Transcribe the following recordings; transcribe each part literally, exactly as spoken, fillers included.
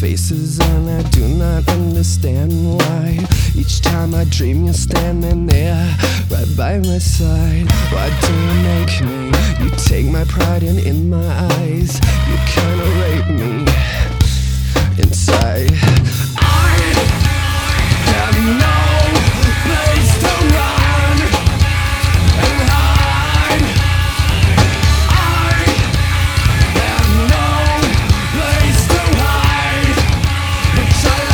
faces and I do not understand why. Each time I dream you're standing there, right by my side. Why do you make me? You take my pride and in my eyes you kinda rape me inside. I have no place to run and hide. I have no place to hide, which I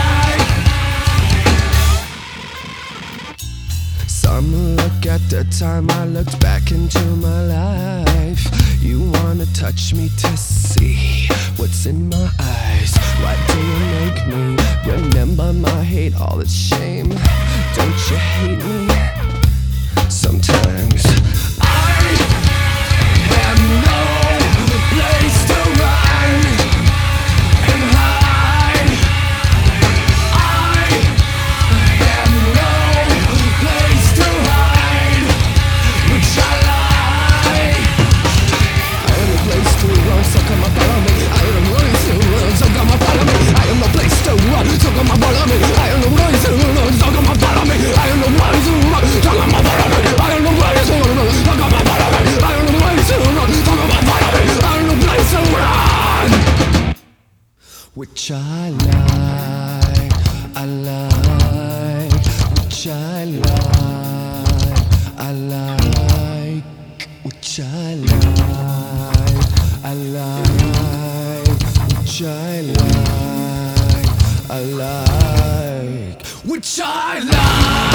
like. Some look at the time I looked back into my life. You wanna touch me to see what's in my eyes. Why do you make me remember my hate, all its shame? Don't you hate me? Sometimes I have no place to run and hide. I have no place to hide, which I like. I am no place to run, so come and follow me. I am no place to run, so come and follow me. I am no place to run, so come and follow me. I am no place to run, so come and follow me. I am no place to run, so come and follow me. I am no place to run, so come and follow me. I am no place to run, so come and follow me. I am no place to run, which I like, I like, which I like, I like, which I like, I like, which I like, I like, which I like.